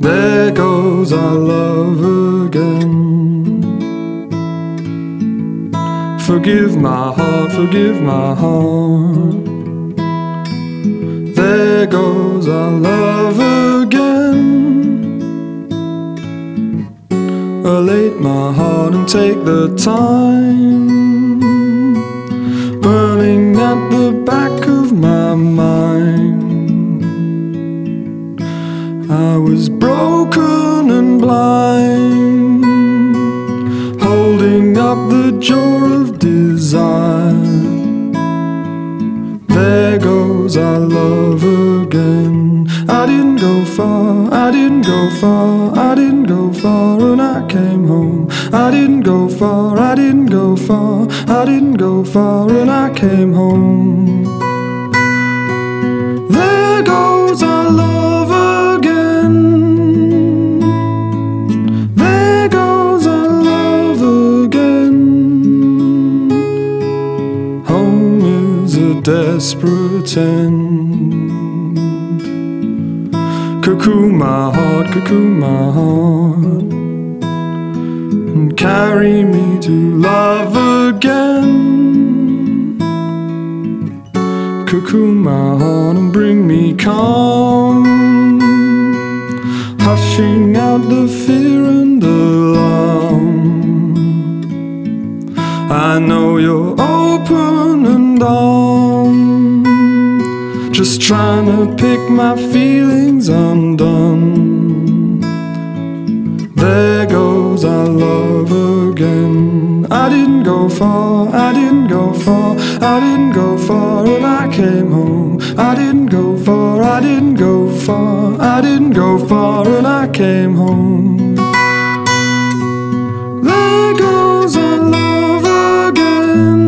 There goes our love again. Forgive my heart, forgive my heart. There goes our love again. Elate my heart and take the time, burning at the back of my mind. I was broken and blind, holding up the jaw of desire. There goes our love again. I didn't go far, I didn't go far, I didn't go far, and I came home. I didn't go far, I didn't go far, I didn't go far, and I came home. There goes our love again. There goes our love again. Home is a desperate end. Cuckoo my heart, cuckoo my heart, and carry me to love again. Cuckoo my heart and bring me calm, hushing out the fear and alarm. I know you're open and on, just trying to pick my feelings undone. There goes our love again. I didn't go far, I didn't go far, I didn't go far, and I came home. I didn't go far, I didn't go far, I didn't go far, and I came home. There goes our love again.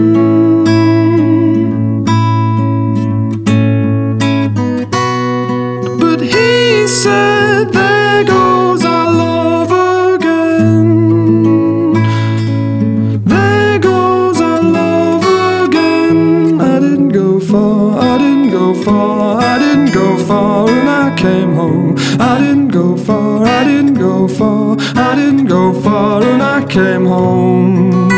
But he said, there goes our love again. There goes our love again. I didn't go far, I didn't go far, I didn't go far, and I came home. I didn't go far, I didn't go far, I didn't go far, and I came home.